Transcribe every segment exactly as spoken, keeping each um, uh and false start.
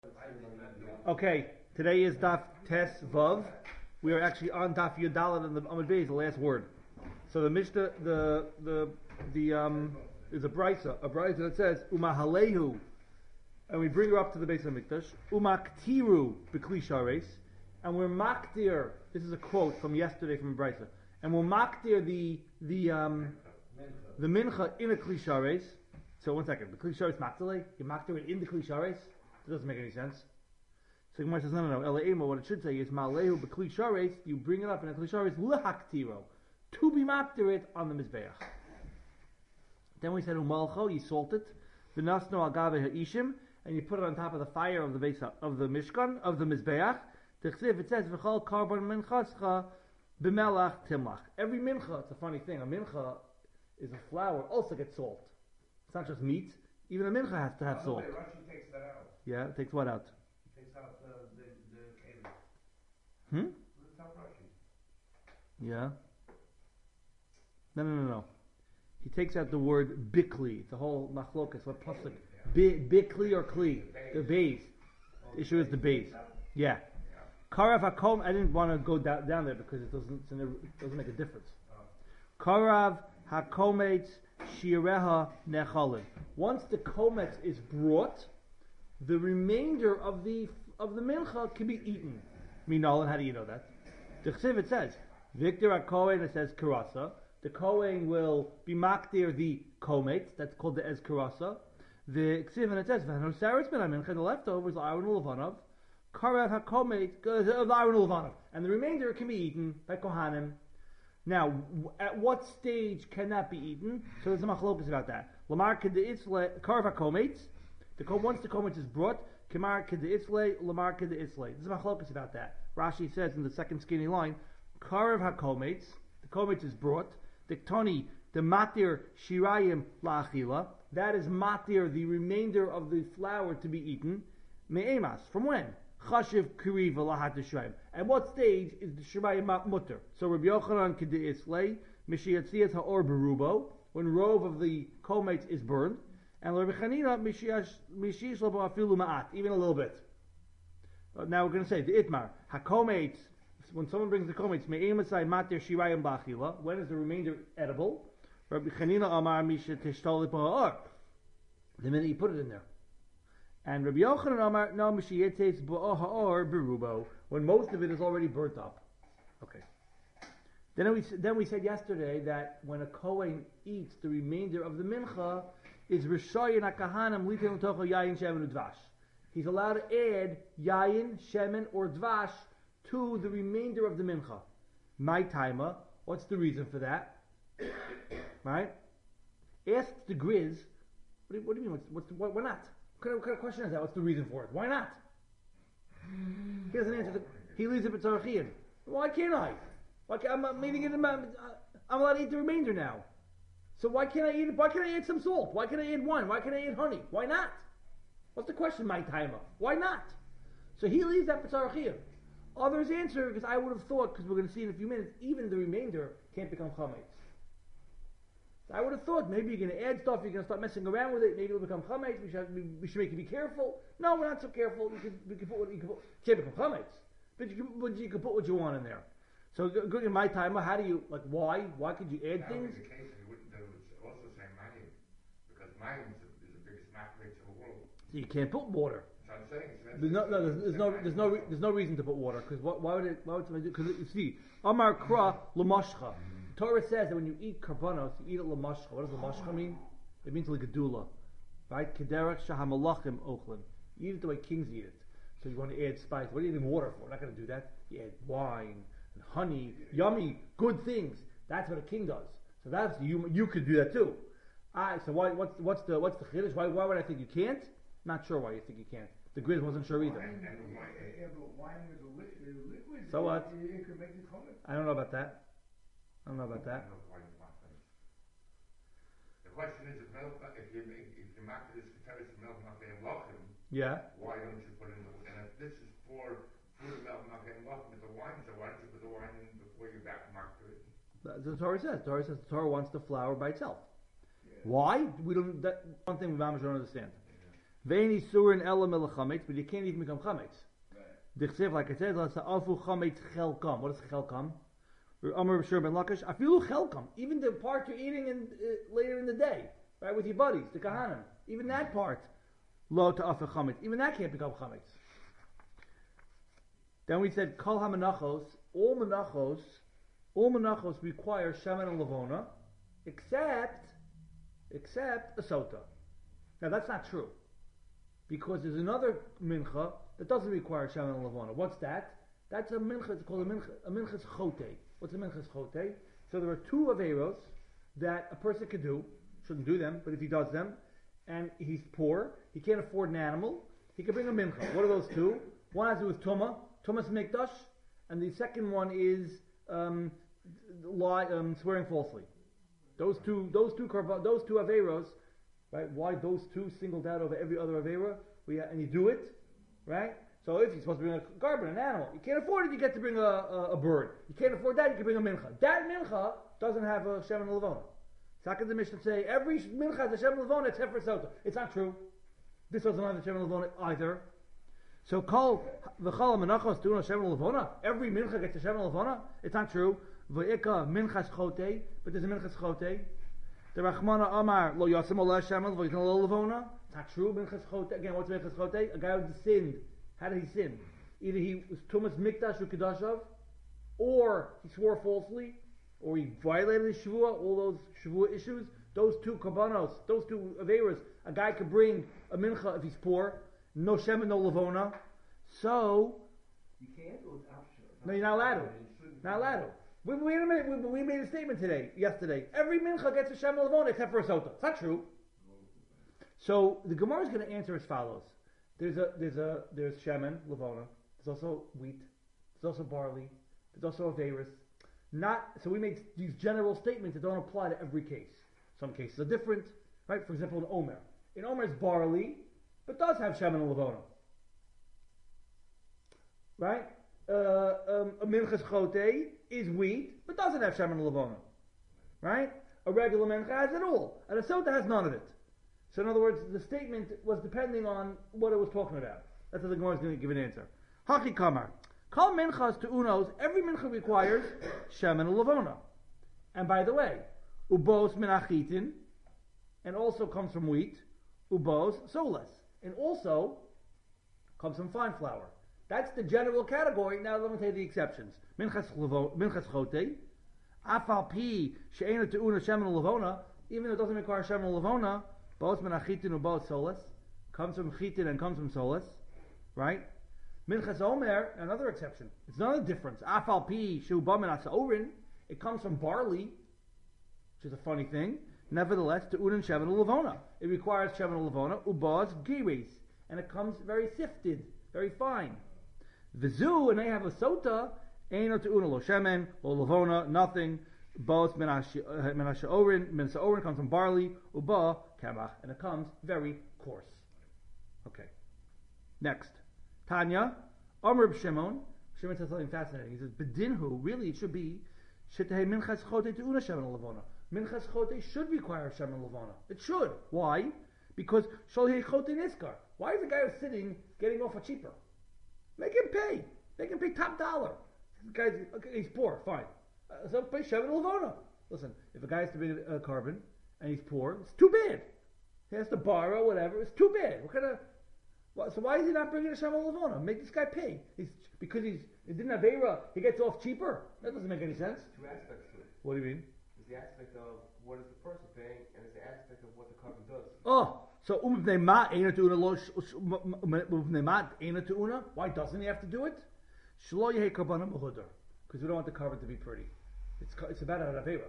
Okay, today is Daf Tes Vav. We are actually on Daf Yudalat and the Amud Beis, the last word. So the Mishnah, the the the um is a brisa, a brisa that says Umahalehu, and we bring her up to the base of Mikdash. Umaktiru b'kli shares, and we're maktir. This is a quote from yesterday from a brisa, and we'll maktir the the um the mincha in a kli shares. So one second, the kli shares maktile, you maktir it in the kli shares. It doesn't make any sense. So Gemara says, no, no, no. Elaima, what it should say is, Ma'alehu b'kli shares, you bring it up in a kli shares, lehaktiro, to be maktir it on the mizbeach. Then we said, umalcho, you salt it, v'nasno agave ha'ishim, and you put it on top of the fire of the base of the mishkan, of the mizbeach. T'chsiv, it says, v'chol karbon minchascha b'melach timlach. Every mincha, it's a funny thing, a mincha is a flour, also gets salt. It's not just meat, even a mincha has to have Oh, salt. no, Rashi takes that out. Yeah, it takes what out? He takes out the the the keilim. Hmm? Let's help Rashi. Yeah. No, no, no, no. He takes out the word bikli, the whole machlokas, what pasuk, bi, bikli or kli, the base. The issue is the base. Yeah. Karav hakom. I didn't want to go down, down there because it doesn't it doesn't make a difference. Karav hakometz shireha nechalin. Once the kometz is brought, the remainder of the of the mincha can be eaten. Minolin, how do you know that? The chsiv it says, Victor HaKohen, it says karasa. The Kohen will be makdir the kometz, that's called the ez karasa. The chsiv and it says, V'hanosaris ben mincha, the leftovers are Aaron Ulvanov. Karav HaKometz, of Aaron Ulvanov. And the remainder can be eaten by Kohanim. Now, at what stage can that be eaten? So there's a machlokas about that. Lamar k'de'itzle, Karav HaKometz, The once the kometz is brought, Kamar k'de'itzle, Lamar k'de'itzle. There's a machlokas about that. Rashi says in the second skinny line, Karav hakometz, the kometz is brought, the ktoni, the matir shirayim la'achila, that is matir, the remainder of the flour to be eaten, me'emas, from when? Chashiv kiriva lahat shirayim. At what stage is the shirayim mutter? So Rabbi Yochanan k'de'itzle, Mishiyatziyas ha'or berubo, when rove of the kometz is burned, and Rabbi Chanina, mishish labo afilu ma'at, even a little bit. Uh, now we're going to say the itmar hakometz. When someone brings the kometz, me'emasai matir shirayim ba'achila. When is the remainder edible? Rabbi Chanina amar misha tishtol ba'or. The minute you put it in there. And Rabbi Yochanan amar no mishiyetes ba'or berubo. When most of it is already burnt up. Okay. Then we then we said yesterday that when a kohen eats the remainder of the mincha, is Rishoyin HaKahanim Litem Tocho Yayin Shemen Udvash. He's allowed to add Yayin, Shemen, or Dvash to the remainder of the mincha. My timer, what's the reason for that? Right? Ask the Grizz, what do you, what do you mean, what's, what's the, why, why not? What kind, of, what kind of question is that? What's the reason for it? Why not? He doesn't answer the, he leaves it for Tzarachian. Why can't I? Why can't, I'm, I'm, eating it in my, I'm allowed to eat the remainder now. So why can't I eat it? Why can't I add some salt? Why can't I add wine? Why can't I add honey? Why not? What's the question, my timer? Why not? So he leaves that for Tzarachiyah. Others answer, because I would have thought, because we're going to see in a few minutes, even the remainder can't become chametz. So I would have thought maybe you're going to add stuff, you're going to start messing around with it, maybe it'll become chametz. We should, we, we should make you be careful. No, we're not so careful. You can, we can put what you can put. It can't become chametz, but you can, but you can put what you want in there. So, good in my timer, how do you like? Why? Why could you add That things? would be the case, and we wouldn't do it. Also say mayim, because mayim is the, is the biggest macrates in the world. So you can't put water. That's what I'm saying. So that's There's no, no, there's, there's no, there's no, re- there's no reason to put water because why, why would it? Why would somebody do? Because you see, Amar Kra Lamashcha. Torah says that when you eat karbanos, you eat it lamashcha. What does lamashcha mean? It means ligadula, right? Kederach shahamalachim ochlin. You eat it the way kings eat it. So you want to add spice. What are you eating water for? We're not going to do that. You add wine and honey, yummy, good things. That's what a king does. So that's you. You could do that too. Alright. So why? What's what's the what's the chiddush? Why? Why would I think you can't? Not sure why you think you can't. The Grizz wasn't sure either. wine, and the wine, yeah, but wine is a li- is a liquid. So what? It, it could make it chametz. I don't know about that. I don't know about that. I don't know why you want that. The question is, if milk, if you make, if you make this keteris milk not being lochem, Yeah. why don't you put in the? And if this is for food milk not being lochem with the wine, so why don't you put the wine in before you back mark to it? That's what the Torah says. The Torah says the Torah wants the flour by itself. Yeah. Why? We don't. That one thing we don't understand. Veini surin elam el chametz, but you can't even become chametz. Dichsev, like I said, let's say afu chametz chelkam. What is chelkam? Amar B'Shur ben Lakish. Afilu chelkam. Even the part you're eating in, uh, later in the day, right, with your buddies, the kahanim. Even that part, lo to afu chametz. Even that can't become chametz. Then we said kol hamanachos. All menachos, all menachos require shaman and lavona, except, except a sota. Now that's not true, because there's another mincha that doesn't require shaman and lavona. What's that? That's a mincha. It's called a mincha. A minchas chote. What's a minchas chote? So there are two averos that a person could do. Shouldn't do them, but if he does them, and he's poor, he can't afford an animal, he can bring a mincha. What are those two? One has to do with tuma, tumas mikdash. And the second one is um, lie, um, swearing falsely. Those two, those two, those two averos, right? Why those two singled out over every other avera? We and you do it, right? So if you're supposed to bring a carbon, an animal, you can't afford it. You get to bring a, a, a bird. You can't afford that. You can bring a mincha. That mincha doesn't have a shem and a levona. Second, the Mishnah say every mincha has a shem and levona except for sota. It's not true. This doesn't have a shem and levona either. So kol v'chol menachos tu'una shem levona. Every mincha gets a shem levona. It's not true. V'ika minchas chote, but there's a minchas chote. The Rachmana Amar lo yasim ola shem levona. It's not true. Minchas chote again. What's minchas chote? A guy who sinned. How did he sin? Either he was tumas mikdash or kedashav, or he swore falsely, or he violated the shavua. All those shavua issues. Those two kabbanos, those two averas. A guy could bring a mincha if he's poor. No shem and no lavona. So you can't. Or it's optional. No, you're not allowed to. Not allowed to. We, wait a minute. We, we made a statement today, yesterday. Every mincha gets a shem and lavona except for a sota. It's not true. So the Gemara is going to answer as follows. There's a there's a there's shemen lavona. There's also wheat. There's also barley. There's also averis. Not so we make these general statements that don't apply to every case. Some cases are different, right? For example, in Omer. In Omer it's barley, but does have shemen and lavona, right? Uh, um, a minchas chote is wheat, but doesn't have shemen and lavona, right? A regular mincha has it all, and a sota has none of it. So in other words, the statement was depending on what it was talking about. That's how the Gemara is going to give an answer. Haki kamar. Kol minchas to unos, every mincha requires shemen and lavona. And by the way, ubos min achitin, and also comes from wheat, ubos soles, and also comes from fine flour. That's the general category. Now let me tell you the exceptions. Minchas chote, afal pi she'ena to una shemen and lavona, even though it doesn't require shemen and lavona, both min achitin ubos soles, comes from chitin and comes from soles, right? Minchas Omer, another exception. It's another difference. Afal pi shu ba min asaorin, it comes from barley, which is a funny thing. Nevertheless, to unin shemen lavona, it requires shemen lavona ubaz giris, and it comes very sifted, very fine. Vizu, and they have a sota, eino to unin lo shemen lo lavona, nothing. Both min ashaorin, min saorin comes from barley uba kamach, and it comes very coarse. Okay. Next. Tanya, Amr b Shimon. Shimon says something fascinating. He says, "Bedinhu, really, it should be shetei minchas chote to una shemen lavona. Minchas chote should require shemen lavona. It should. Why? Because sholhei chote niskar. Why is the guy who's sitting getting off a cheaper? Make him pay. Make him pay top dollar. The guy's okay, he's poor. Fine. Uh, so pay shemen lavona. Listen, if a guy has to bring a, a carbon and he's poor, it's too bad. He has to borrow whatever. It's too bad. What kind of So why is he not bringing a shemen lavona? Make this guy pay. He's because he's he didn't have Avera, he gets off cheaper. That doesn't make any sense. Two aspects to it. What do you mean? There's the aspect of what is the person paying, and there's the aspect of what the carbon does. Oh, so umvnei ena tuuna lo umvnei ena tuuna. Why doesn't he have to do it? Shlo yehi karbanim behudar, because we don't want the carbon to be pretty. It's it's about an Avera.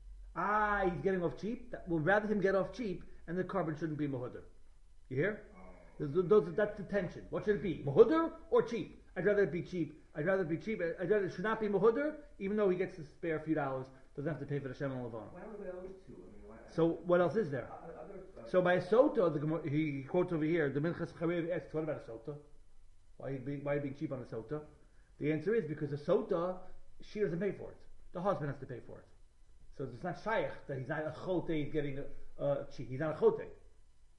Ah, he's getting off cheap. That, we'll rather him get off cheap, and the carbon shouldn't be mahudar. You hear? Those, those, that's the tension. What should it be? Mahudar or cheap? I'd rather it be cheap. I'd rather it be cheap. I'd rather it should not be mahudar, even though he gets to spare a few dollars. Doesn't have to pay for the shemen lavona. Why don't we go those two? I mean, why, so what else is there? Uh, other, uh, so by a sota, the, he, he quotes over here, the Minchas Charev asks, what about a sota? Why be, why are you being cheap on a sota? The answer is because a sota, she doesn't pay for it. The husband has to pay for it. So it's not shaykh that he's not a chote, he's getting a, a cheap. He's not a chote.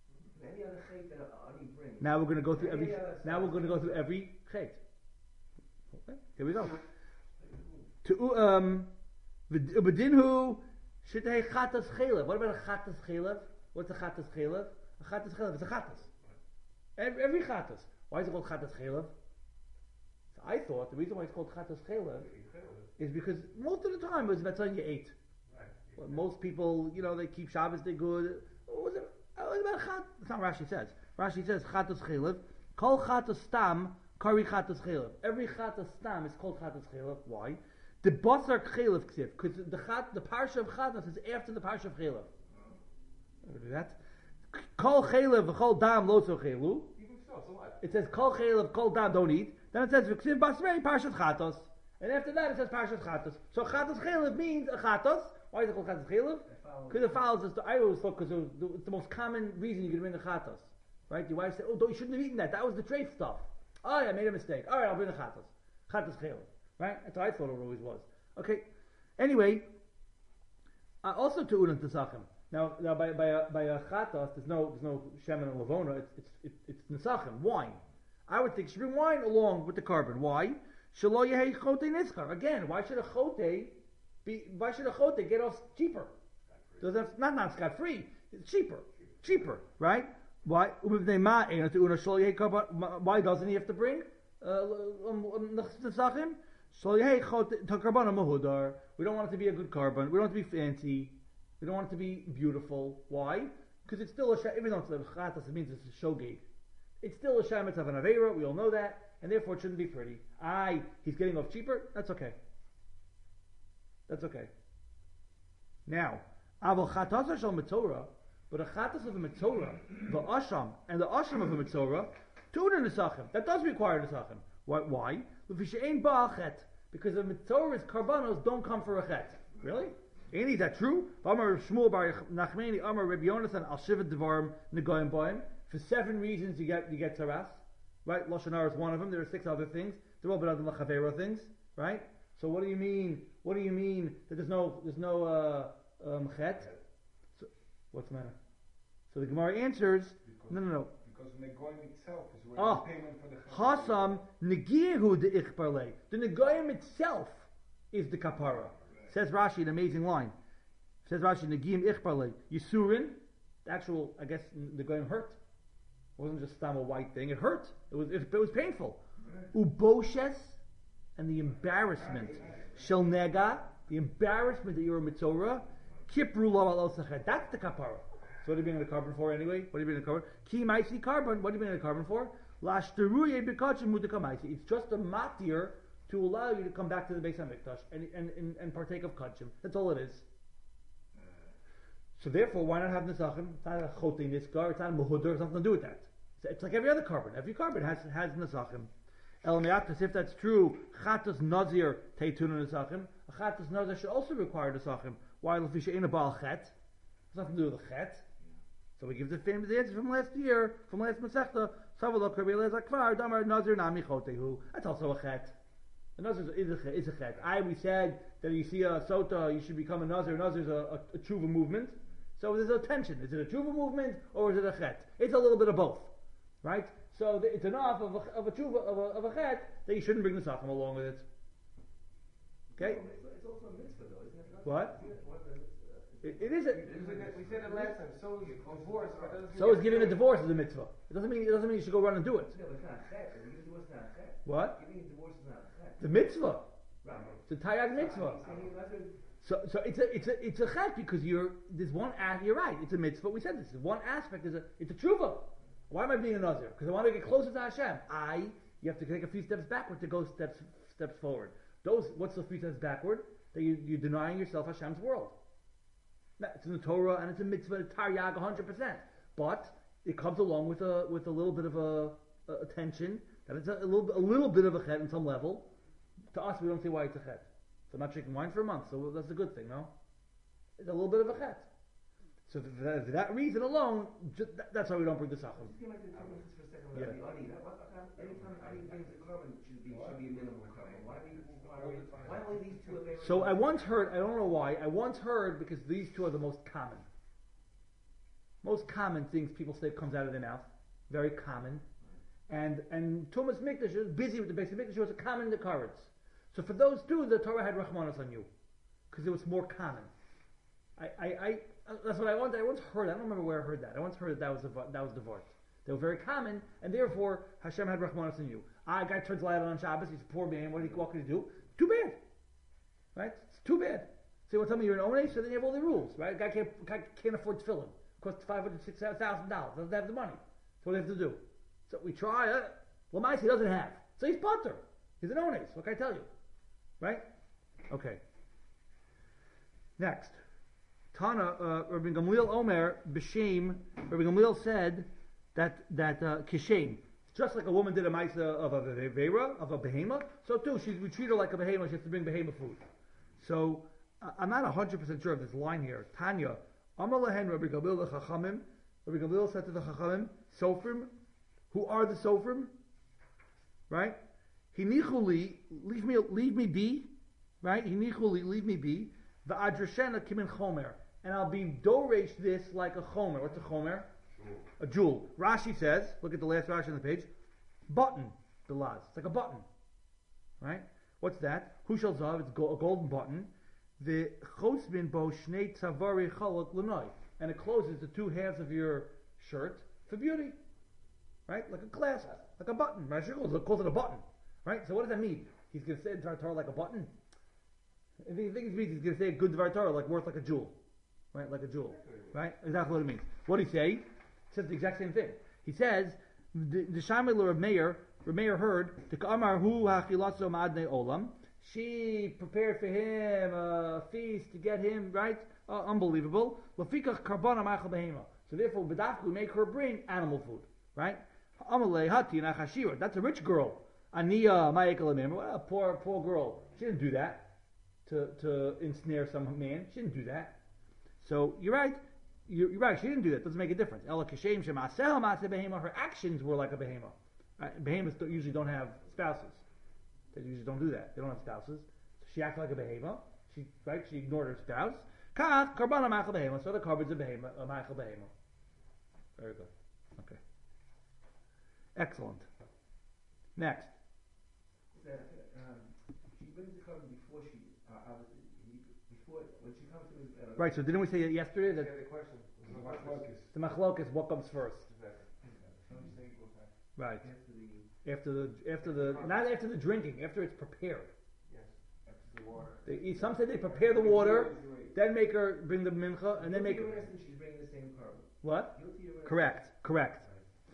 Any other chait that Ani brings. Now we're going to go through Any every. other Now we're going to go through every chet. Okay, here we go. To um, v'dinhu shetei chatas chelev. What about a chatas chelev? What's a chatas chelev? A chatas chelev is a chatas. Every, every chatas. Why is it called chatas chelev? So I thought the reason why it's called chatas chelev is because most of the time it was about something you ate. Well, most people, you know, they keep Shabbos, they're good. What was it? It was about chat. That's not what Rashi says. Rashi says chatas chelev. Kol chatas stam kari chatas chelev. Every chatas stam is called chatas chelev. Why? The basar chelev ksiv, because the chat, the parsha of chatas is after the parsha of chelev. That. Kol chelev v'chol dam lo so chelu. Even so, so what? It says kol chelev kol dam don't eat. Then it says v'ksiv basrei parshat chatos. And after that it says parshat chatos. So chatas chelev means a chatos. Why is it called chatas chelev? Because it follows us. I always thought because it it's the most common reason you can bring the chatos. Right? Your wife said, "Oh, don't, you shouldn't have eaten that. That was the treif stuff." Oh, yeah, I made a mistake. All right, I'll bring the chatos. Chatas chelev. Right? That's what I thought it always was. Okay. Anyway, uh, also to unan tesachim. Now, now by by a, by a chatas, there's no there's no shemen and lavona. It's it's it's, it's nesachim, wine. I would think you should bring wine along with the carbon. Why? Shelo yehei chote nischar. Again, why should a chote be? Why should a chote get off cheaper? Doesn't have, not not scot free. It's cheaper, cheaper, right? Why? Why doesn't he have to bring nesachim? We don't want it to be a good carbon. We don't want it to be fancy. We don't want it to be beautiful. Why? Because it's still a shem. Even though it's a chatas, it means it's a shogeg. It's still a shemitz of an aveira. We all know that, and therefore it shouldn't be pretty. Aye, he's getting off cheaper. That's okay. That's okay. Now, aval chatas shel mitzorah, but a chatas of a mitzorah, the asham and the asham of a mitzorah, tuna nesachim. That does require nesachim. Why? Why? Because the mitzorah's karbanos don't come for a chet. Really? Ain't is that true? Amar Shmuel bar Nachmani, Amar Rabbi Yonasan, Al Shivat Devarim Negoyim Boim. For seven reasons you get you get taras, right? Lashon Hara is one of them. There are six other things. There are all but other lachavera things, right? So what do you mean? What do you mean that there's no there's no uh, um, chet? So, what's the matter? So the Gemara answers, because, no, no, no. Because Negoyim itself is where Oh, the payment for the Hasam Negihu de Ichbarle. The Negoyim itself is the kapara. Says Rashi, an amazing line. Says Rashi, Negim Ichbarle. Yisurin, the actual, I guess, the Negoyim hurt. It wasn't just stam a white thing. It hurt. It was it, it was painful. Uboshes, and the embarrassment. Shel nega, the embarrassment that you're a mitzorah. Kipru lo al osachet. That's the kapara. So what are you bringing the carbon for anyway? What are you bringing the carbon? Ki maisi carbon. What are you bringing the carbon for? Lashtaruye b'kachim mudakamaisi. It's just a matir to allow you to come back to the Beis Hamikdash and and, and and partake of kachim. That's all it is. So therefore, why not have nesachim? It's not a chote niskar. It's not a muhudar. It's nothing to do with that. It's, it's like every other carbon. Every carbon has has nesachim. El me'atas, if that's true, chatas nazir teituna nesachim. A chatas nazir should also require nesachim. Why? L'fisha in a baal chet. It's nothing to do with the chet. So we give the famous answer from last year, from last Masechta. Savalok Rabbi Elazar Kvar Damar Nazir Nami Chotehu. That's also a chet. A nazir is a chet. Is a chet. I we said that you see a sota, you should become a nazir. Nazir is a, a, a tshuva movement. So there's a tension. Is it a tshuva movement or is it a chet? It's a little bit of both, right? So the, it's enough of a, of a tshuva of a, of a chet that you shouldn't bring the sacham along with it. Okay. It's also a mitzvah, though, isn't it? What? It, it is a. We said it last time. So is divorce. So is giving a divorce is a mitzvah. It doesn't mean it doesn't mean you should go run and do it. No, it's not a chet. Giving a divorce is not a chet. What? Giving a divorce is not a chet. The mitzvah. Right. It's a tayag mitzvah. So, so it's a it's a it's a chet because you're there's one as you're right. It's a mitzvah. We said this. One aspect is a it's a tshuva. Why am I being a nazir? Because I want to get closer to Hashem. I you have to take a few steps backward to go steps steps forward. Those what's the few steps backward? That you, you're denying yourself Hashem's world. Now, it's in the Torah and it's a mitzvah. It's taryag one hundred percent. But it comes along with a with a little bit of a, a, a tension that it's a, a little a little bit of a chet on some level. To us, we don't see why it's a chet. So I'm not drinking wine for a month, so that's a good thing, no? It's a little bit of a chet. So for that, for that reason alone, just, that, that's why we don't bring the sacham. Just give me the difference for a second. Yeah. The Ani, anytime Ani brings a carbon, it should be should be a minimal carbon. Why do we why, why only these two available? So I once heard, I don't know why, I once heard because these two are the most common. most common things people say comes out of their mouth. Very common. And and Tumas Mikdash is busy with the basic Mikdash, was a common occurrence. So for those two, the Torah had Rahmanas on you. Because it was more common. I, I, I that's what I once I once heard. I don't remember where I heard that. I once heard that, that was a, that was the Vort. They were very common, and therefore Hashem had Rahmanas on you. Ah, a guy turns light on Shabbos, he's a poor man, what, he, what can he do? Too bad. Right? It's too bad. So you want to tell me you're an Onei, so then you have all the rules, right? A guy can't, guy can't afford tefillin. Costs five hundred, six thousand dollars. Doesn't have the money. So what do they have to do? So we try, uh, Lamais he doesn't have. So he's Potter. He's an Onei, what can I tell you? Right? Okay. Next. Tana, uh, Rabbi Gamliel Omer, B'Shem, Rabbi Gamliel said that, that, uh, Kishem, just like a woman did a Maisa of a Vera, of a Behema, so too, she, we treat her like a Behema, she has to bring Behema food. So, uh, I'm not one hundred percent sure of this line here. Tanya, Amar Lehen, Rabbi Gamliel the Chachamim, Rabbi Gamliel said to the Chachamim, Sofrim, who are the Sofrim? Right? Hinichuli, leave me, leave me be, right? Hinichuli, leave me be, the Adrashena Kimin Chomer, and I'll be doresh this like a Chomer. What's a Chomer? A jewel. Rashi says, look at the last Rashi on the page, button, the laz. It's like a button. Right? What's that? Hushal Zav, it's a golden button. The Chosbin Bo Shnei Tzavari Chalak Lanoi. And it closes the two halves of your shirt for beauty. Right? Like a clasp, like a button. Rashi calls it a button. Right? So what does that mean? He's going to say in Torah like a button? I think it means he's going to say a good Dvar Torah, like worth like a jewel. Right? Like a jewel. Right? Exactly what it means. What did he say? He says the exact same thing. He says, the Shammai Rav Meir, Rav Meir heard, the Ka'amar hu ha'chilatzo ma'adnei olam. She prepared for him a feast to get him, right? Uh, unbelievable. Lafikach karbana ma'achal behema. So therefore, b'dafku, we make her bring animal food. Right? Amalei hati nachashira. That's a rich girl. Aniya ma'ekal amim. Well, poor, poor girl. She didn't do that. To, to ensnare some man. She didn't do that. So, you're right. You're, you're right. She didn't do that. It doesn't make a difference. Ela kashem shemasel maaseh behema. Her actions were like a behema. Right? Behemoths don't, usually don't have spouses. They usually don't do that. They don't have spouses. So she acted like a behema. She, right? She ignored her spouse. Kach karbana ma'achal behema. So the carbon's a behema, a ma'achal behema. Very good. Okay. Excellent. Next. That, um, she brings the carbon before she, uh, obviously, before, when she comes to the... Uh, Right, so didn't we say yesterday that The question. The machlokas. the machlokas, what comes first? Right. after the... After the, after the, not after the drinking, after it's prepared. Yes. After the water. They, some say they prepare the water, then make her bring the mincha, and then make her. She's bringing the same carbon. What? Guilty of Correct, correct.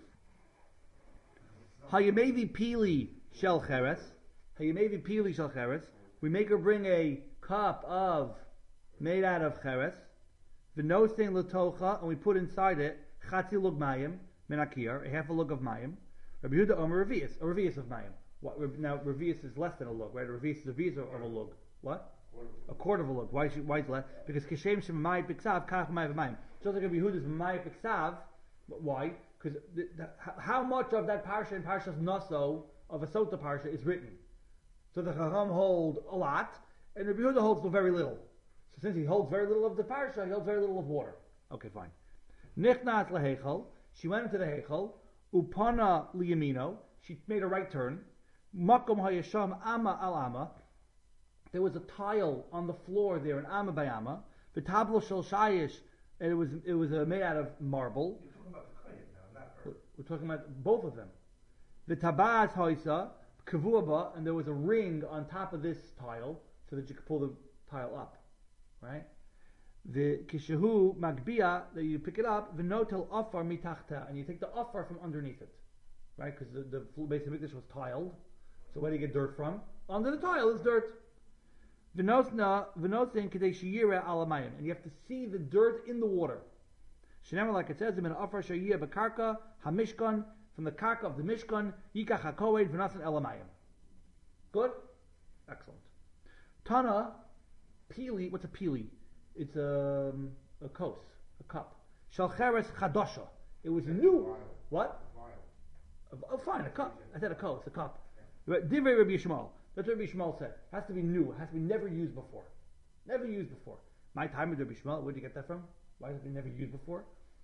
Hayamevi pili shel cheres. Hayamevi pili shel cheres. We make her bring a cup of, made out of cheres. V'nosein letocha, and we put inside it chatzi lug mayim, menakir, a half a lug of mayim. Rabbi Yehuda Omer revius, a revius of mayim. What, now revius is less than a lug, right? A revius is a revius of a lug. What? A quarter of a lug. Why is, why is less? Because kishem shem mayim piksav kach mayim mayim. Just like Rabbi Yehuda's mayim piksav. Why? Because how much of that parsha in Parshas Naso of a Sota parsha is written? So the Chacham hold a lot, and Rabbi Yehuda holds very little. So since he holds very little of the parsha, he holds very little of water. Okay, fine. Nichnat lehechel. She went into the hechel. Upana liyamino. She made a right turn. Makom hayasham ama al ama. There was a tile on the floor there in Amma by Amma. V'tablo shel shayish. And it was it was uh, made out of marble. You're talking about the Kohen now, not her. We're talking about both of them. The tabaz hoisa kavuaba, and there was a ring on top of this tile so that you could pull the tile up, right? The kishahu magbia, that you pick it up. The notel afar mitachta, and you take the afar from underneath it, right? Because the the base of Mikdash was tiled. So where do you get dirt from? Under the tile is dirt. V'nosna v'nosin kadei sheyira alamayim, and you have to see the dirt in the water. Shenemar, like it says, in afar sheyira bekarka hamishkan, from the karka of the mishkan yikach hakoed v'nosin elamayim. Good, excellent. Tana pili. What's a pili? It's a um, a kos, a cup. Shalcheres chadosha. It was new. What? Oh, fine, a cup. I said a kos, a cup. Divrei Rabbi Yishmael. That's what Rabbi Yishmael said. It has to be new. It has to be never used before. Never used before. My time with Rabbi Yishmael, where did you get that from? Why has it been never used before?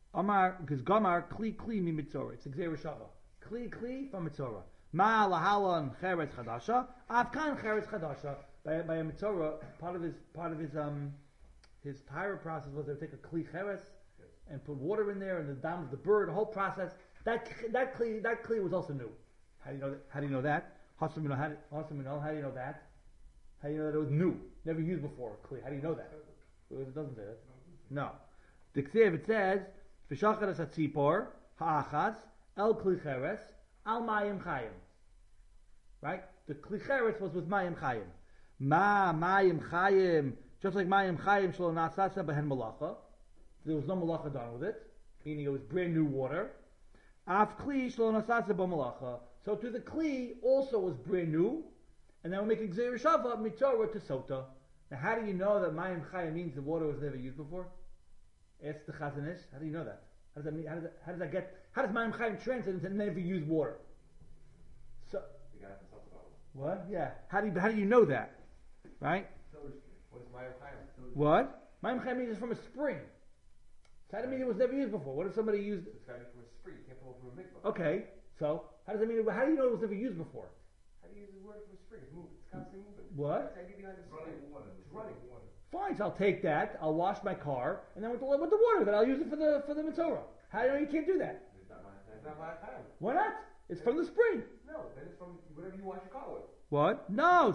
Amar, because Gamar, Kli Kli mi Mitzorah. It's a Gzeir Shava. Kli Kli from Mitzorah. Ma lahalan cheretz chadasha. Avkan cheretz chadasha. By by a Mitzorah, part of his part of his um his tyre process was they would take a Kli cheretz and put water in there and the dam of the bird. The whole process. That that Kli that Kli was also new. How do you know that? How do you know that? Hasam how do Hasam How do you know that? How do you know that it was new, never used before? Kli. How do you know that? It doesn't say that. No. The Ksiv it says. V'shachar es hatzipor ha'achas el kli cheres al mayim chayim. Right? The kli cheres was with mayim chayim. Ma mayim chayim, just like mayim chayim shlo nasasa behen malacha. There was no malacha done with it, meaning it was brand new water. Af kli shlo nasasa b'malacha. So to the kli also was brand new, and then we make a gzeir shava mitzorah to sota. Now, how do you know that mayim chayim means the water was never used before? Ask the Chazon Ish. How do you know that? How does that mean? How does that, how does that get? How does Mayim Chaim translate into never use water? So what? Yeah. How do you, how do you know that? Right? What is Mayim Chaim? What? Mayim Chaim means it's from a spring. So how do you mean it was never used before? What if somebody used? It's got to be from a spring. You can't pull it from a mikvah. Okay. So how does that mean? How do you know it was never used before? How do you use the water from a spring? It's moving. It's constantly moving. What? It's like behind the spring. Running water. It's running water. Fine, so I'll take that. I'll wash my car, and then with the, with the water, then I'll use it for the for the Mitzorah. How do you know you can't do that? It's not Mayim Chaim. It's not Mayim Chaim. Why not? It's from the spring. No, then it's from whatever you wash your car with. What? No.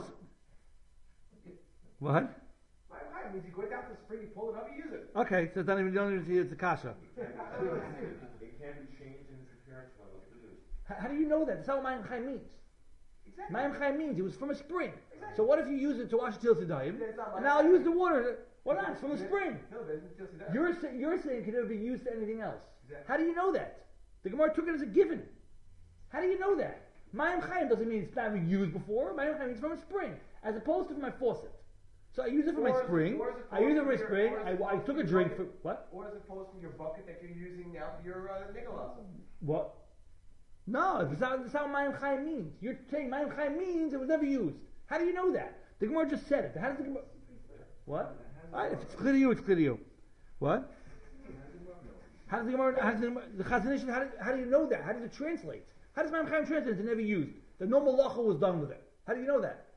What? Mayim Chaim means you go down to the spring, you pull it up, you use it. Okay, so don't even don't even see it's a kasha. It can be changed in its appearance level. How, how do you know that? That's not what Mayim Chaim means. Exactly. Mayim Chaim means it was from a spring. Exactly. So what if you use it to wash the Tzedayim, It's not and Mayim now I'll Chaim. use the water? Why not? It's from a spring. No, it doesn't feel that. You're say, you're saying it can never be used to anything else. Exactly. How do you know that? The Gemara took it as a given. How do you know that? Mayim Chaim doesn't mean it's never used before. Mayim Chaim means from a spring, as opposed to from my faucet. So I use it for my Or is it- spring. or is it I use it for my from your- spring. or is I, it I from took a your drink for bucket? what? Or as opposed from your bucket that you're using now for your uh, Nicholas. What? No, that's not, that's not what Mayim Chaim means. You're saying Mayim Chaim means it was never used. How do you know that? The Gemara just said it. How does the Gemara? What? Alright, if it's clear to you, it's clear to you. What? How does the Gemara? How does the, the Chazon Ish, how, do, how do you know that? How does it translate? How does Mayim Chaim translate? It's never used. The no malacha was done with it. How do you know that?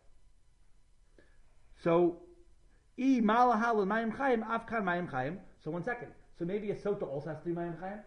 So, I malahal and Mayim Chaim afkan Mayim Chaim. So one second. So maybe a sota also has to be Mayim Chaim.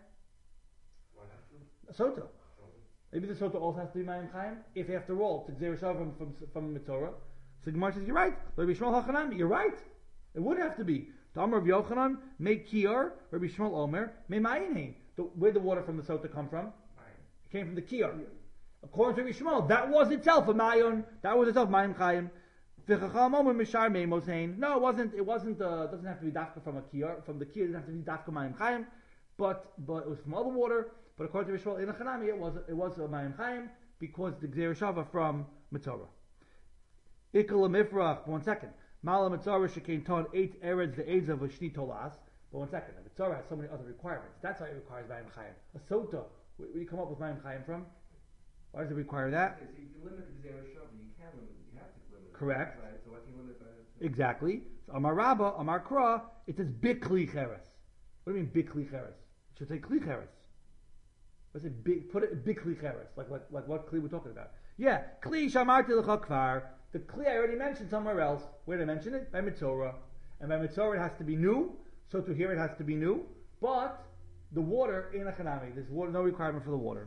A sota. Maybe the sota also has to be Mayim Chaim. If after all it's a Gzeir Shava from from, from Mitzorah. So Gemara says you're right. Rabbi Shmuel Hachanami, you're right. It would have to be. The Amar of Yochanan, make Kiyar, Rabbi Shmuel Omer, may Mayin. Where'd the water from the sota come from? It came from the Kiyar. According to Rabbi Shmuel, that was itself a Mayon. That was itself Mayim Chaim. No, it wasn't. It wasn't. Uh, doesn't have to be dafka from a kiyar. From the kiyar, it doesn't have to be dafka mayim chayim. But but it was from other water. But according to Rishol in Hanami, it was it was a mayim chayim because the gzeir shava from Mitzorah. Ikal mifrach. One second. Mala Mitzorah shekein ton eight eretz the aids of a shni tolas. But one second. The Mitzorah has so many other requirements. That's why it requires mayim chayim. A sota. Where do you come up with mayim chayim from? Why does it require that? Okay, so if you limit the Gzeir Shava, you can limit it. You have to limit it. Correct. Right, so why can you limit that? Exactly. So Amar Rabba, Amar Kra, it says bikli cheres. What do you mean bikli cheres? It should say kli cheres. Let's say big, put it bikli cheres. Like, like like what kli we're talking about? Yeah, kli shamarti l'cha kvar. The kli I already mentioned somewhere else. Where did I mention it? By Mitzorah. And by Mitzorah it has to be new. So to here it has to be new. But the water in a chanami. There's water, no requirement for the water.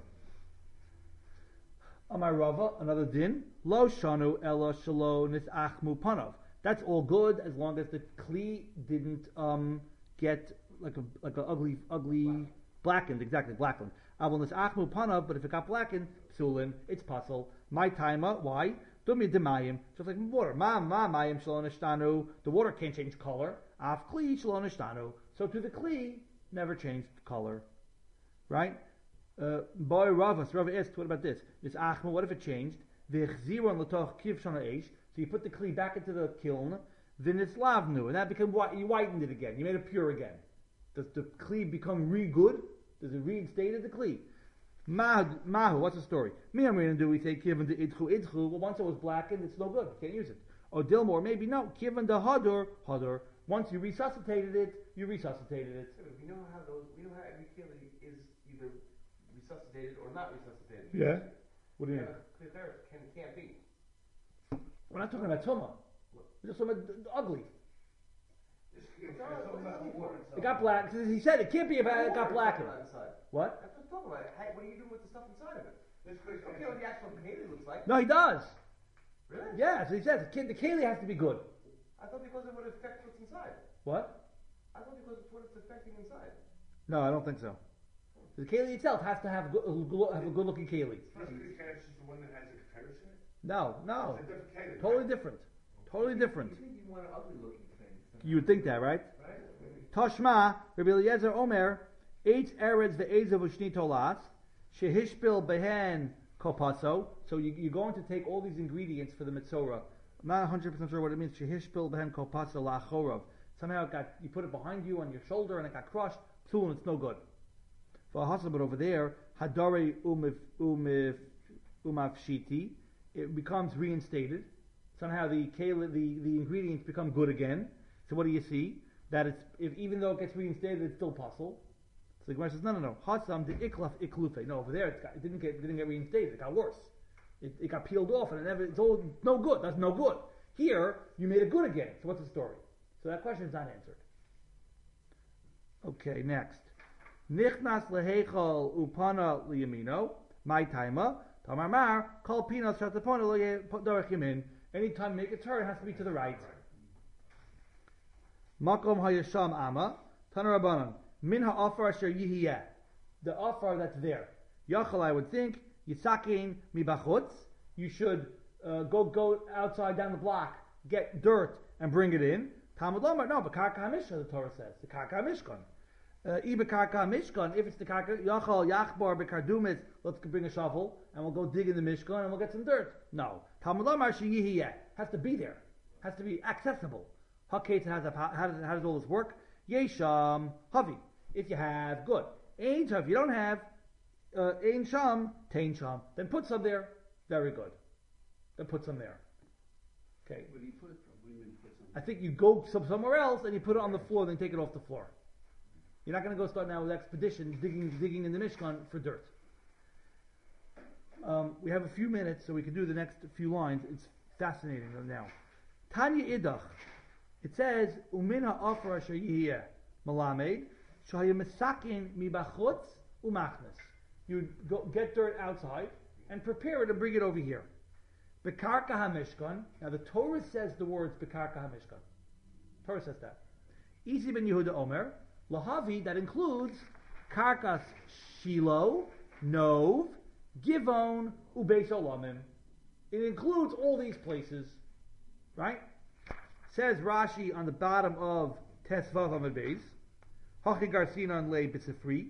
Amar Rava, another din. Lo shanu ela shalo nisachmu panav. That's all good as long as the kli didn't um, get like a like a ugly ugly blackened, blackened exactly blackened. Avol nisachmu panav, but if it got blackened, psulin, it's puzzle. My timer, why? Dumi demayim, just like water. Ma ma mayim shalo nishtanu. The water can't change color. Af kli shalo nishtanu. So to the kli, never changed color, right? Uh, boy Rava, so Rava asked, what about this? This achma, what if it changed? V'chziron l'toch kiv shana eish. So you put the kli back into the kiln, then it's lavnu, and that became white. You whitened it again. You made it pure again. Does the kli become re-good? Does it reinstate the kli? Mahu, mahu, what's the story? Me and Rina do we say kivan the idchu idchu? Well, once it was blackened, it's no good. You can't use it. Or Dilmore, maybe no. Kivan the hador hador. Once you resuscitated it, you resuscitated it. We know how those, we know how every keli is either resuscitated or not resuscitated. Yeah. What do you mean? Can, can't be. We're not talking about tuma. We're just talking about d- ugly. It got black. He said it can't be about it got blackened. What? That's what I'm talking about. Hey, what are you doing with the stuff inside of it? I don't care what the actual keli looks like. No, he does. Really? Yeah, so he says the, ki- the keli has to be good. I thought because it would affect what's inside. What? I thought because it's what it's affecting inside. No, I don't think so. The keli itself has to have, good, have a good looking keli. Plus, the cash is the one that has a virus in it. No, no. It's a different keli, Totally right? different. Totally different. You think you want an ugly looking thing? You would think that, right? Right? Tashma, Rabbi Eliezer Omer, eight eretz the eiz of ushni tolas, shehishpil behen kopaso. So you, you're going to take all these ingredients for the mitzorah. I'm not one hundred percent sure what it means. Shehishpil behen kopaso la'achorov. Somehow it got, you put it behind you on your shoulder and it got crushed. Psul, and it's no good. For a but over there, hadare umif umif umafshiti, it becomes reinstated. Somehow the kale, the, the ingredients become good again. So what do you see? That it's, if even though it gets reinstated, it's still possible. So the Gemara says, no, no, no. Hatzam de iklaf iklufe. No, over there it, got, it didn't get it didn't get reinstated. It got worse. It, it got peeled off, and it never. It's all no good. That's no good. Here you made it good again. So what's the story? So that question is not answered. Okay, next. Nichnas lehechol upana liyamino. My timer. Tamar kol pinas shatapona dorech yamin. Anytime you make a turn, it has to be to the right. Makom hayasham ama. Tanarabanan. Min ha'afar asher yihiyeh. The afar that's there. Yachal, I would think, yisakin mibachutz. You should uh, go go outside down the block, get dirt, and bring it in. Talmud Lomar, no, but karka hamishkan, the Torah says. The karka hamishkan. Ibe karka hamishkan, if it's the karka, yachal yachbar bekardumis, let's bring a shovel, and we'll go dig in the mishkan, and we'll get some dirt. No. Talmud Lomar sheyihiyeh. Has to be there. Has to be accessible. How does, how does, how does all this work? Yesham havi. If you have, good. Ein sham, if you don't have, uh, ein sham, tein sham. Then put some there. Very good. Then put some there. Okay. Where do you put it from? Where do you mean put some? I think you go some, somewhere else and you put it on the floor, then take it off the floor. You're not going to go start now with expeditions digging, digging in the Mishkan for dirt. Um, we have a few minutes, so we can do the next few lines. It's fascinating now. Tanya idach. It says, Umina offer asher yihiyeh malamed, shahaya misakin mibachutz umachnes. You go get dirt outside and prepare it and bring it over here. Bekarka hamishkan. Now the Torah says the words Bekarka hamishkan. Torah says that. Isi ben Yehuda Omer, Lahavi, that includes Karkas Shiloh, Nov, Givon, Ubeis Olamim. It includes all these places, right? Says Rashi on the bottom of Tesvav Amud Beis, Hachi Garcinon Le B'Sifri,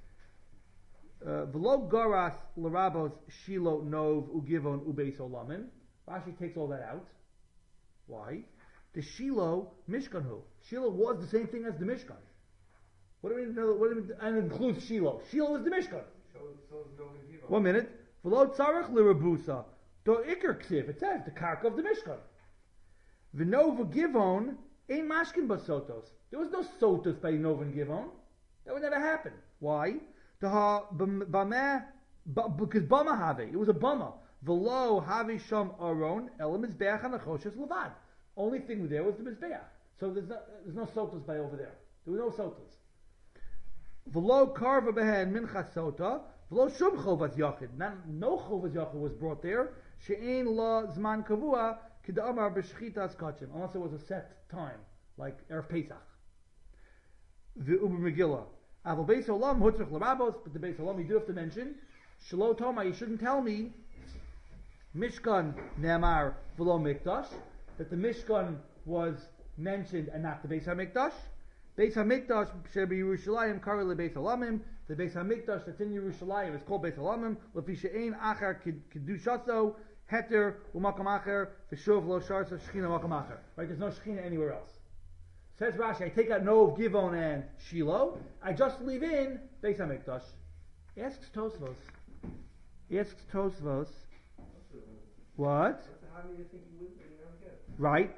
V'lo Garas L'Rabos Shiloh, Nov, Ugivon, Ubeis Olamim. Rashi takes all that out. Why? The Shiloh Mishkanhu. Shiloh was the same thing as the Mishkan. What do we know? What do we mean? And it includes Shiloh. Shiloh is the Mishkan. So, so is no Giva. One minute. V'lo tzarech l'rabusa. Do ikar ksiv. It says the karka of the Mishkan. V'nova Givon ain't mashkin basotos. There was no sotos by Nova and Givon. That would never happen. Why? The ha bameh because bama have it was a bama. V'lo havi sham aron elam mizbeach hanachoshes levad. Only thing there was the mizbeach. So there's no there's no sotos by over there. There were no sotos. V'lo karva behen minchas sota. V'lo shum chovas yachid. No chovas yachid was brought there. She'ein la zman kavua k'da'amar b'shchitas kachim. Unless it was a set time, like Erev Pesach. V'uber Megillah. Aval Beis Olam hutzrich l'rabos. But the Beis Olam you do have to mention. Shelo Toma, you shouldn't tell me Mishkan Ne'amar v'lo Mikdash, that the Mishkan was mentioned and not the Beis HaMikdash. Beis HaMikdash should be Yerushalayim Kari LeBeis Halamim. The Beis HaMikdash that's in Yerushalayim is called Beis Halamim. Lefi she'ein achar kedushaso heter u'makam acher v'shuv lo sharsa shechina makam acher. Right, there's no shechina anywhere else. Says Rashi, I take out Nov, Givon, and Shiloh. I just leave in Beis HaMikdash. Asks Tosvos. Asks Tosvos. What? How do you think you would? Right.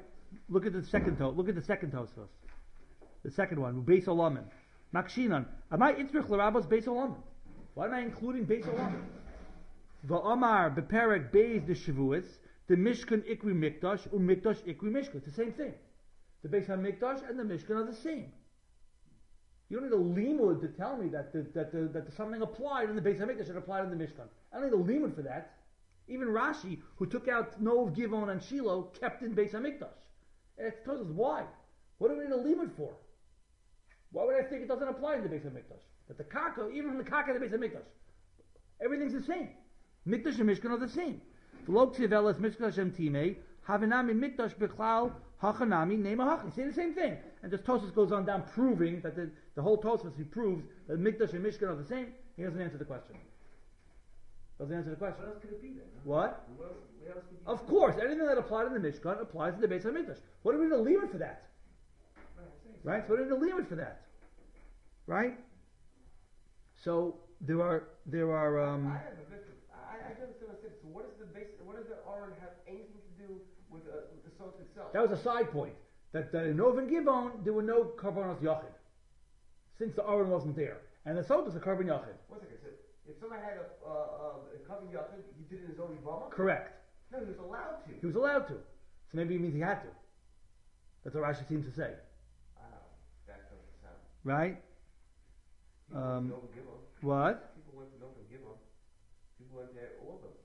Look at the second to. Look at the second Tosfos. The second one, Beis Olamin. Makshinan. Am I itzrich l'rabos Beis Olamin? Why am I including Beis Olamin? Va'amar beperek Beis de Shavuos, the Mishkan Ikri Mikdash, um Mikdash Ikri Mishkan. It's the same thing. The Beis HaMikdash and the Mishkan are the same. You don't need a limud to tell me that the, that the, that the, something applied in the Beis HaMikdash should apply in the Mishkan. I don't need a limud for that. Even Rashi, who took out Nov, Givon, and Shiloh, kept in Beis HaMikdash. It tells us why. What do we need a limud for? Why would I think it doesn't apply in the Beis HaMikdash? That the Karka, even the Karka in the Beis HaMikdash, everything's the same. Mikdash and Mishkan are the same. V'lo ksivelas Mishkan Hashem Timei, Havinami Mikdash Bichlal, Hachanami, Nema Hachi. Say the same thing. And just Tosfos goes on down proving that the, the whole Tosfos, he proves that Mikdash and Mishkan are the same. He doesn't answer the question. Doesn't answer the question. What else could it be then? Huh? What? What else, what else would you Of course, anything that applied in the Mishkan applies in the Beis HaMikdash. What do we need a limit for that? Right? So what do we need a limit for that? Right? So there are there are um, I have a bit. I, I don't understand what it. So what is the base? What does the Aron have anything to do with, uh, with the salt itself? that was a side point. That, that in Nov and Givon there were no Karbanos Yachid. Since the Aron wasn't there. And the Sot is a Karban Yachid. One second. So if somebody had a uh, uh, a cover yachid, he did it in his own Yibama? Correct. No, he was allowed to. He was allowed to. So maybe it means he had to. That's what Rashi seems to say. Ah, that doesn't sound. Right? People Um, went to Nova Givon. What? People went to Nova Givon. People went to all of them.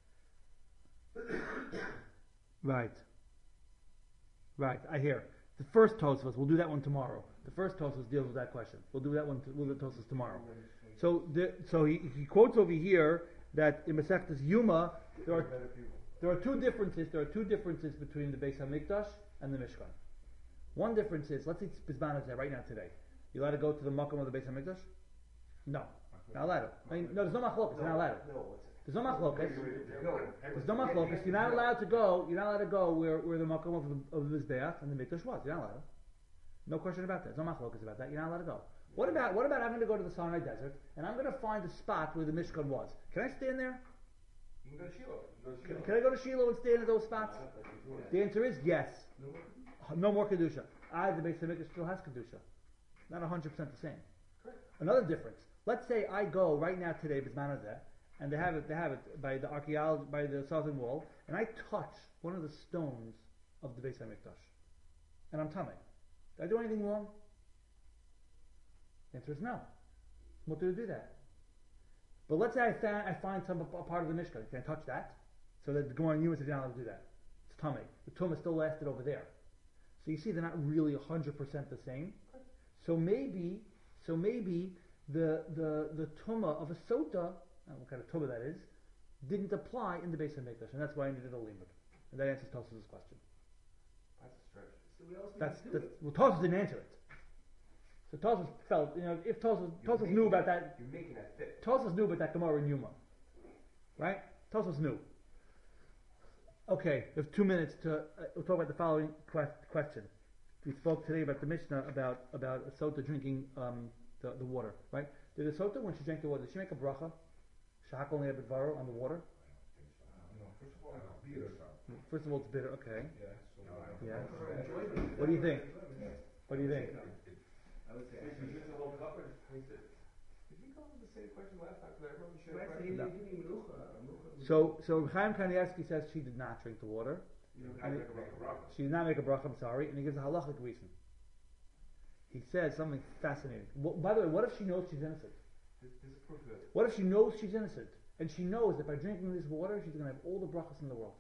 Right. Right, I hear. The first Tosfos, we'll do that one tomorrow. The first Tosfos deals with that question. We'll do that one, we'll do Tosfos tomorrow. So the, so he, he quotes over here that in Masechtas Yuma, there are, there are two differences, there are two differences between the Beis HaMikdash and the Mishkan. One difference is, let's say Bizman is there right now today. You allowed to go to the Makom of the Beis HaMikdash? No. Not allowed to. I mean, no, there's no machlokas, you're not allowed to. No, what's it? There's no machlokas. No. There's no machlokas. You're not allowed to go. You're not allowed to go where, where the makom of the of the mizbeach and the mikdash was. You're not allowed to. No question about that. There's no machlokas about that. You're not allowed to go. What about what about having to go to the Sinai desert and I'm going to find a spot where the mishkan was? Can I stand there? You can go to Shiloh. You can go to Can, Shiloh. can I go to Shiloh and stand in those spots? The answer is yes. No more kedusha. I the Beis Hamikdash still has kedusha. Not one hundred percent the same. Correct. Another difference. Let's say I go right now today, Bisman and they have it. They have it by the archaeology, by the southern wall, and I touch one of the stones of the Beis Hamikdash, and I'm tummy. Did I do anything wrong? The answer is no. What do to do that? But let's say I find I find some a part of the Mishkan. Can I touch that? So that the Gemara knew says you're not allowed to do that. It's tummy. The tumah still lasted over there. So you see, they're not really one hundred percent the same. So maybe, so maybe the the the tumah of a sota, I don't know what kind of tumah that is, didn't apply in the Beis Hamikdash, and that's why I needed a limud. And that answers Tosfos' question. That's a stretch. So we also That's, need to do that's it. well, Tosfos didn't answer it. So Tosfos felt, you know, if Tosfos You're Tosfos making knew about that, You're making that fit. Tosfos knew about that Gemara in Yuma, right? Tosfos knew. Okay, we have two minutes to. Uh, we'll talk about the following que- question. We spoke today about the Mishnah about about a sota drinking um, the, the water, right? Did the sota, when she drank the water, did she make a bracha? Shahakol ne'abedvaro on the water? No, first of all, it's bitter. First of all, it's bitter. Okay. Yeah, so Yeah. For enjoyment. What do you think? What do you think? I would say. If you use the whole cup or just taste it? Did you come with the same question last time? Because I remember you shared a Right, so question. you need to give me menucha, menucha. So so Chaim Kanievsky says she did not drink the water. you know, I make a bracha. She did not make a bracha. I'm sorry, and he gives a halachic reason. He says something fascinating. Well, by the way, what if she knows she's innocent? This, this is proof of it. What if she knows she's innocent and she knows that by drinking this water she's going to have all the brachas in the world?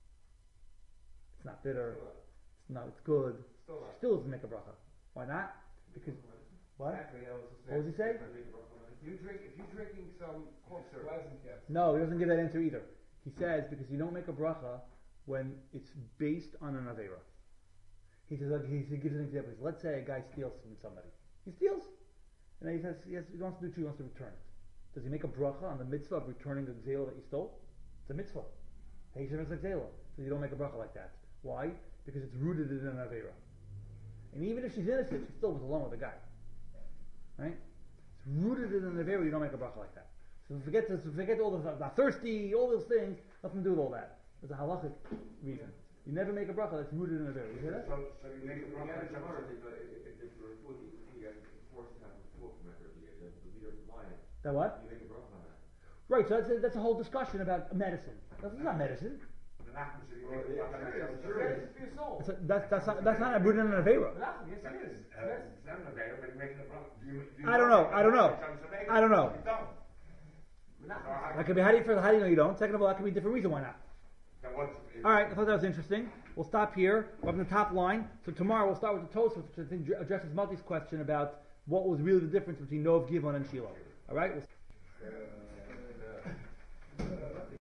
It's not bitter. Still not. It's not. It's good. Still She not. still doesn't make a bracha. Why not? Because what? Exactly, I was What does he say? If you drink, if you're drinking some corn syrup, No, he doesn't give that answer either. He says because you don't make a bracha when it's based on an avera. He says like, he, he gives an example. He says, let's say a guy steals from somebody. He steals, and then he says he, has, he wants to do two. He wants to return it. Does he make a bracha on the mitzvah of returning the gzela that he stole? It's a mitzvah. He says it's gzela. So you don't make a bracha like that. Why? Because it's rooted in an avera. And even if she's innocent, she still was alone with the guy. Right? It's rooted in an avera. You don't make a bracha like that. So forget this, forget all the, the thirsty, all those things. Nothing to do with all that. There's a halachic reason. You never make a bracha that's rooted in a Avera. You hear that? So, so you make a Yeah, bracha. it's tomorrow, if, uh, if, if we're full, you guys are forced to have a full commander, the, the leader of the line, That what? you make a bracha on that. Right, so that's a, that's a whole discussion about medicine. That's not medicine. The Nachman said you Well, make a yeah, bracha. sure, that's sure. a- It's for your soul. That's, a, that's, that's, not, that's not rooted in an Avera. Menachem, yes it is. Uh, Yes. It's not an Avera, but you're making a bracha. Do you- do you I don't know, make a I don't know. bracha on Shabbat? I don't know. You don't. Menachem. So how- That could be, how do you, first, how do you know you don't? Second of all, that could be a different reason why not. then what's- All right, I thought that was interesting. We'll stop here. We're up in the top line. So tomorrow we'll start with the Tosfos, which I think addresses Malti's question about what was really the difference between Nov, Givon, and Shiloh. All right? We'll